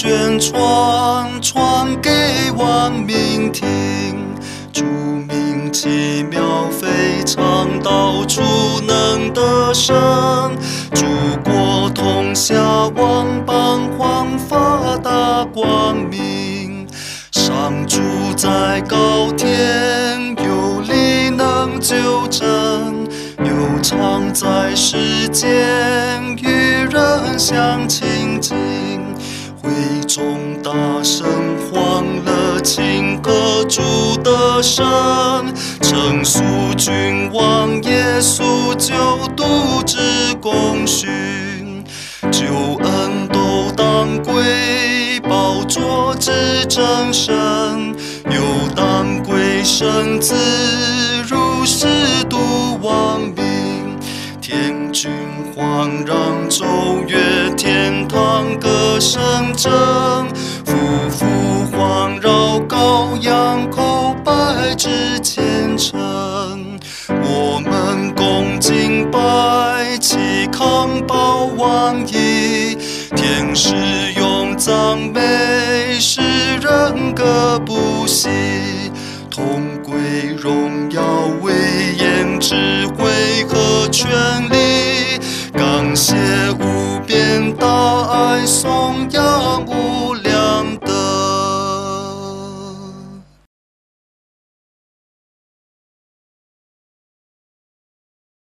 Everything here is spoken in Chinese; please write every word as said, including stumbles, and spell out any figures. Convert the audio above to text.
宣传，传给万民听。主名奇妙非常，到处能得胜。诸国同下万邦，焕发大光明。上主在高天，有力能救拯，又常在世间，与人相亲近。会众大声欢乐，庆贺主的生，称述君王耶稣救度之功勋。救恩都当归宝座之真神，又当归圣子如是度万民。天君环绕周越，天堂歌声正，夫妇环绕羔羊，叩拜之虔诚。我们共敬拜，齐康保万仪，天使用赞美，世人歌不息。同归荣耀、威严、智慧和权力。